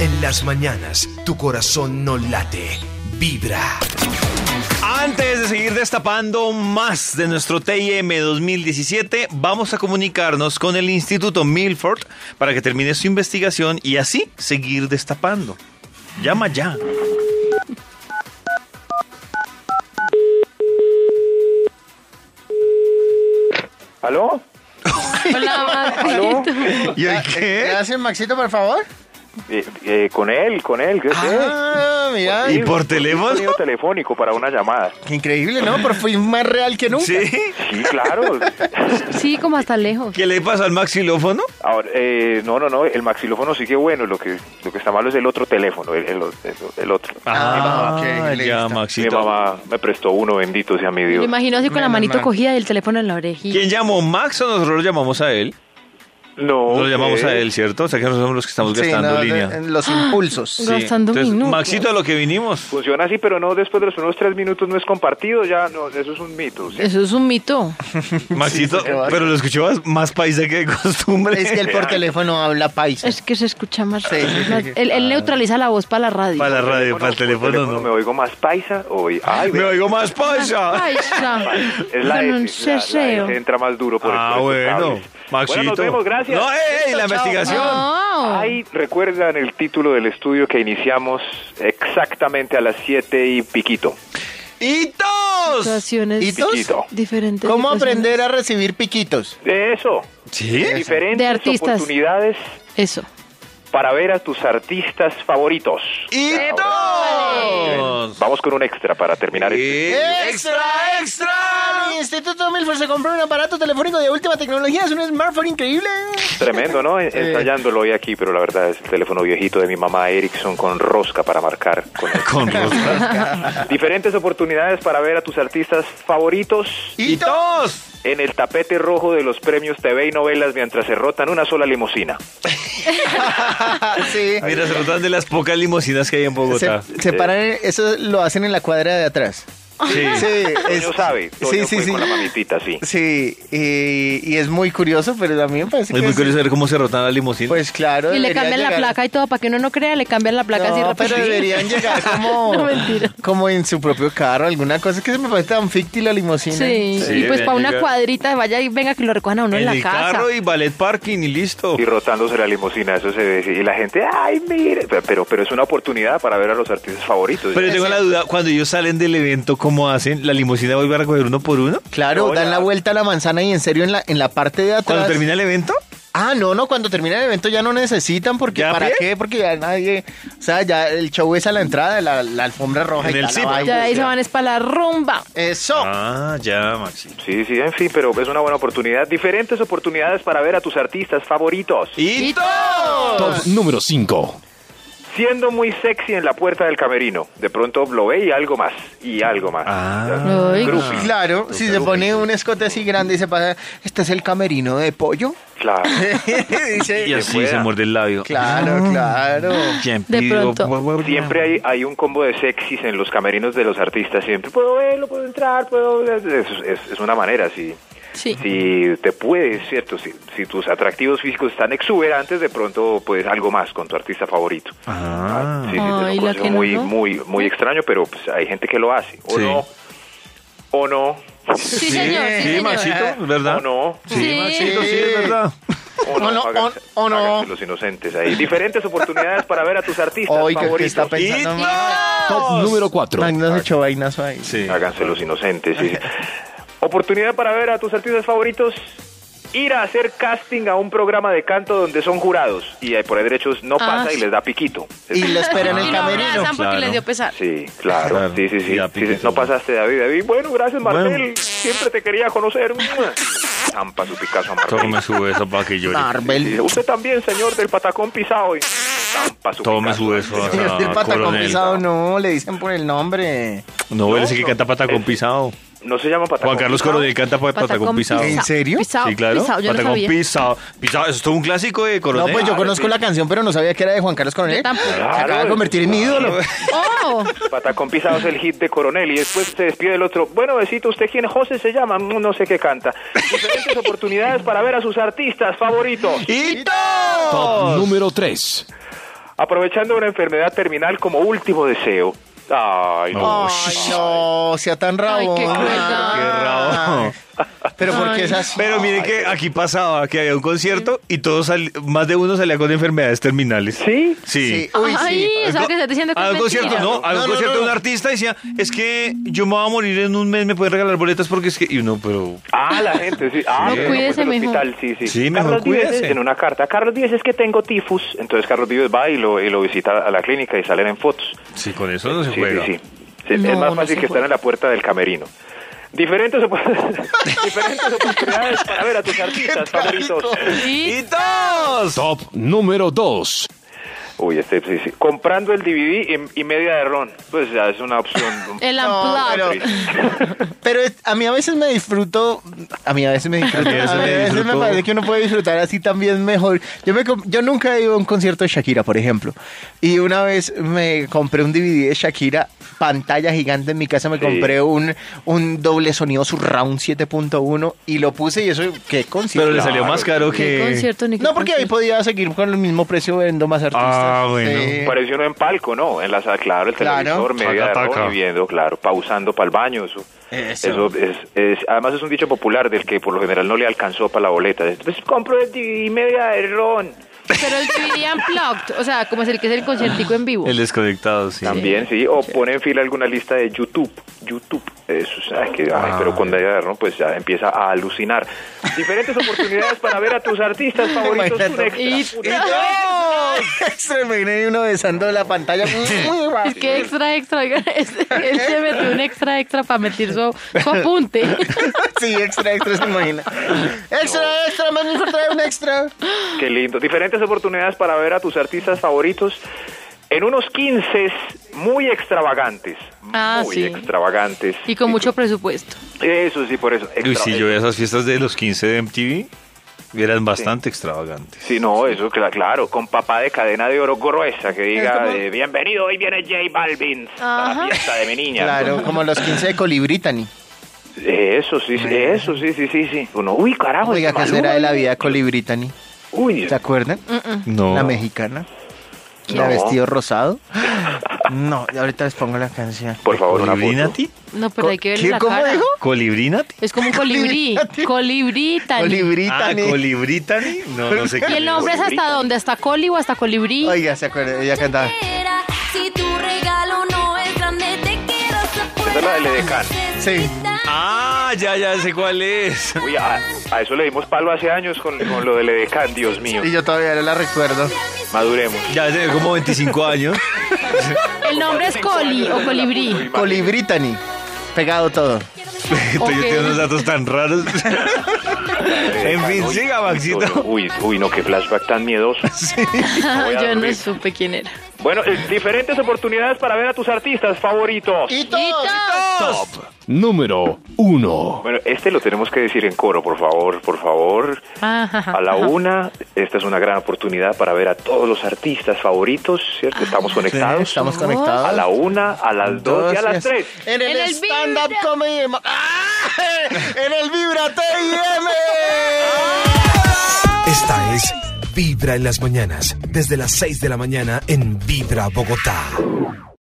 En las mañanas, tu corazón no late, vibra. Antes de seguir destapando más de nuestro TIM 2017, vamos a comunicarnos con el Instituto Milford para que termine su investigación y así seguir destapando. Llama ya. ¿Aló? Hola, ¿Aló? Maxito. ¿Y el ¿Qué qué? hace Maxito, por favor? Con él, ¿qué es? Ah, mira. ¿Y por teléfono? Un sonido telefónico para una llamada. Qué increíble, ¿no? Por fin más real que nunca. ¿Sí? Sí, claro. Sí, como hasta lejos. ¿Qué le pasó al maxilófono? Ahora, no, el maxilófono sigue bueno, lo que está malo es el otro teléfono, el otro. Ah, ok, ya, listo. Mi Maxito. mamá me prestó uno, bendito sea mi Me Dios. imagino así con la Menos manito mal. cogida y el teléfono en la orejilla. ¿Quién llamó, Max o nosotros lo llamamos a él? No, Lo llamamos a él, ¿cierto? O sea que nosotros somos los que estamos Sí, gastando no, línea. en los impulsos. Sí. Gastando Entonces, minutos. Maxito, a lo que vinimos. Funciona así, pero no después de los primeros 3 minutos no es compartido, ya no, eso es un mito. ¿sí? Eso es un mito. Maxito, Sí, señor. pero lo escuchó más paisa que de costumbre. Es que él por teléfono habla paisa. Es que se escucha más. Sí, sí, más- sí. Él neutraliza la voz para la radio. Para la radio, para el Por teléfono ¿Me no. oigo más paisa? Ay, Me vea, oigo más paisa. Paisa. es la Con un S, la ceseo. S entra más duro por Ah, por estos bueno. cables. Maxito. Bueno, nos vemos, gracias. No, la investigación. No. Ay, recuerdan el título del estudio que iniciamos exactamente a las 7 y piquito. ¡Hitos! Situaciones ¿Hitos? Piquito. diferentes. ¿Cómo situaciones. aprender a recibir piquitos? De eso. ¿Sí? Diferentes De artistas. oportunidades Eso. para ver a tus artistas favoritos. ¡Hitos! Vamos con un extra para terminar este. ¡Extra, extra! Mi Instituto Milford se compró un aparato telefónico de última tecnología. Es un smartphone increíble. Tremendo, ¿no? Ensayándolo hoy aquí, pero la verdad es el teléfono viejito de mi mamá Ericsson con rosca para marcar. Con rosca. Diferentes oportunidades para ver a tus artistas favoritos ¡Hitos! en el tapete rojo de los premios TV y novelas mientras se rotan una sola limusina. Sí. Mira, se tratan de las pocas limusinas que hay en Bogotá. Se paran, eso lo hacen en la cuadra de atrás. Sí. Sí, Toño sabe, Toño sí, sí, fue sí. con la mamitita, sí. Sí, y es muy curioso, pero a mí me parece Es que muy curioso ver cómo se rotan las limusinas. Pues claro. Y le debería cambian la llegar- placa y todo, para que uno no crea, le cambian la placa así No, rápido. pero deberían llegar como, No, mentira. como en su propio carro, alguna cosa. Es que se me parece tan ficti la limusina. Sí, Sí, y pues debería para una llegar. cuadrita, vaya y venga que lo recojan a uno en en la el casa. carro y ballet parking y listo. Y rotándose la limusina, eso se ve. Y la gente, ay, mire. Pero es una oportunidad para ver a los artistas favoritos. Pero yo tengo la duda, cuando ellos salen del evento, ¿cómo hacen? ¿La limusina vuelve a recoger uno por uno? Claro, No, dan ya. la vuelta a la manzana y en serio en la parte de atrás. ¿Cuando termina el evento? Ah, no, cuando termina el evento ya no necesitan, porque ¿Ya a ¿para pie? qué? Porque ya nadie, o sea, ya el show es a la entrada, la alfombra roja En y el tal, la zip. vaina. Ya ahí se van es para la rumba. Eso. Ah, ya, Maxi. Sí, en fin, pero es una buena oportunidad. Diferentes oportunidades para ver a tus artistas favoritos. ¡Hitos! Top número 5. Siendo muy sexy en la puerta del camerino. De pronto lo ve y algo más. Y algo más. Ah. Ay, Groupie. Claro, si se pone un escote así grande y se pasa, ¿este es el camerino de pollo? Claro. Dice, Y así pueda. se muerde el labio. claro, claro. ¿Quién De pidió? pronto. Siempre hay un combo de sexys en los camerinos de los artistas. Siempre puedo verlo, puedo entrar, puedo... Es una manera, sí. Sí. Si te puedes, ¿cierto? Si tus atractivos físicos están exuberantes, de pronto puedes algo más con tu artista favorito. Ah. Sí, es Ay, un la consejo que no, muy, ¿no? muy extraño, pero pues, hay gente que lo hace. O Sí. no. O no. Sí, señor. Sí, Sí, señor. Maxito, ¿es verdad? O no. Sí, Sí. Maxito, sí, es verdad. O no. O no, háganse- o no. háganse los inocentes ahí. Diferentes oportunidades para ver a tus artistas Oiga, ¿qué favoritos. está pensando? Top número 4. Magno se echó vainazo ahí. Sí. Háganse los inocentes. Sí. Oportunidad para ver a tus artistas favoritos. Ir a hacer casting a un programa de canto donde son jurados y por ahí derechos no pasa y sí. les da piquito. Y lo esperan en Y el lo camerino. abrazan porque Claro. les dio pesar. Sí, claro. Claro. Sí. Ya, Sí, piquito. no pasaste, David. Bueno, gracias, Marcel. Bueno. Siempre te quería conocer. Zampa su Picasso a Marcel. Tome su beso para que llore. Y Marvel. dice, usted también, señor del patacón pisado. Y zampa su Tome Picasso. su beso. Señor del patacón coronel. pisado, no, le dicen por el nombre. No, él es el que no. canta patacón pisado. No se llama patacón Juan Carlos pisado. Coronel canta patacón pisado. ¿En serio? Pisado, Sí, claro. pisado, yo no Patacón sabía. pisado. Pisado, eso es todo un clásico de No, Coronel. pues yo conozco la canción, pero no sabía que era de Juan Carlos Coronel. Yo tampoco. Se acaba de convertir en mi ídolo. ¡Oh! Patacón pisado es el hit de Coronel y después se despide el otro. Bueno, besito, ¿usted quién? José se llama, no sé qué canta. Diferentes oportunidades para ver a sus artistas favoritos. ¡Hitos! Top número 3. aprovechando una enfermedad terminal como último deseo. Ay, no. Ay, no, sea tan rabón. Ay, qué crueldad. Qué raro. Pero ¿por qué Ay. es así? Pero mire que aquí pasaba que había un concierto y más de uno salía con enfermedades terminales. ¿Sí? Sí. Uy, Ay, sí. o sea, que estás diciendo que A es un concierto, mentira. no, a un No, concierto no. de un artista decía, es que yo me voy a morir en un mes, me pueden regalar boletas porque es que... Y uno, pero... Ah, la gente, sí. Ah, Sí. pero Cuídese pues, el mejor. hospital, sí, sí. Sí, mejor Carlos Vives cuídese. en una carta. Carlos Vives, es que tengo tifus. Entonces Carlos Vives va y lo visita a la clínica y salen en fotos. Sí, con eso no se Sí, juega. sí, sí. Sí, No, es más no fácil se que estar juega. en la puerta del camerino. Diferentes oportunidades para ver a tus artistas favoritos. Sí. ¡Y dos! Top número 2. Uy, sí. Comprando el DVD y media de ron. Pues ya es una opción. El No, unplugged. pero a mí a veces me disfruto. A mí a veces me disfruto. A mí a veces A mí me a veces me disfruto. parece que uno puede disfrutar así también mejor. Yo nunca he ido a un concierto de Shakira, por ejemplo. Y una vez me compré un DVD de Shakira, pantalla gigante en mi casa. Me Sí. compré un doble sonido Surround 7.1 y lo puse y eso, ¿qué concierto? Pero le salió más caro ¿Qué que... concierto ni qué No, porque ahí concierto? podía seguir con el mismo precio viendo más artistas. Ah, bueno. Sí. Pareció uno en palco, ¿no? En la sala, claro, el Claro. televisor, media de Taca, taca. ron y viendo, claro, pausando para el baño. Eso además es un dicho popular del que por lo general no le alcanzó para la boleta. Pues compro el DVD y media de ron. Pero el DVD unplugged, o sea, como es el que es el conciertico en vivo. El desconectado, sí. También, sí. O pone en fila alguna lista de YouTube. Eso, pero con media de ron, pues ya empieza a alucinar. Diferentes oportunidades para ver a tus artistas favoritos. Un extra. Se me viene uno besando la pantalla. Es que extra, oiga, él se metió un extra para meter su apunte. Sí, extra, se imagina. Extra, me trae un extra. Qué lindo. Diferentes oportunidades para ver a tus artistas favoritos en unos 15 muy extravagantes. Ah, muy sí. extravagantes. Y con mucho presupuesto. Eso sí, por eso. Uy, si yo veía esas fiestas de los 15 de MTV, eran bastante extravagantes. Sí, no, eso, claro, con papá de cadena de oro gruesa que diga, bienvenido, hoy viene J Balvin a Ajá. la fiesta de mi niña. Claro, como los 15 de Colibritani. Eso sí. Uno, uy, carajo. Oiga, este ¿qué será Maluma. de la vida de Colibritani? Uy, ¿Se acuerdan? No. La mexicana. La No. vestido rosado. No, y ahorita les pongo la canción. por favor, una foto. ¿Colibrinati? No, pero hay que verle la ¿Cómo cara. dijo? ¿Colibrinati? Es como un colibrí. Colibritani. Colibritani. ¿Colibritani? No sé qué. ¿Y el nombre es hasta dónde? ¿Hasta coli o hasta colibrí? Oiga, ¿se acuerdan? Ella cantaba. Si tu regalo no es grande, te quiero Esa es la del Edecán. Sí. Ah, ya sé cuál es. Uy, a eso le dimos palo hace años con lo del Edecán, Dios mío. Y yo todavía no la recuerdo. Maduremos. Ya tiene como 25 años. ¿El nombre es coli o colibrí? Colibritani. Pegado todo. Entonces yo tengo unos datos tan raros. En fin, siga, Maxito. Uy, no, qué flashback tan miedoso. voy a Yo no dormir. supe quién era. Bueno, diferentes oportunidades para ver a tus artistas favoritos. ¡Hitos! Top número 1. Bueno, lo tenemos que decir en coro, por favor. A la una, esta es una gran oportunidad para ver a todos los artistas favoritos, ¿cierto? Estamos conectados. Estamos conectados. A la una, a las dos y a las tres. En el En el stand-up Vibra. comedy. En el Vibra TIM. Esta es Vibra en las mañanas, desde las 6 de la mañana en Vibra Bogotá.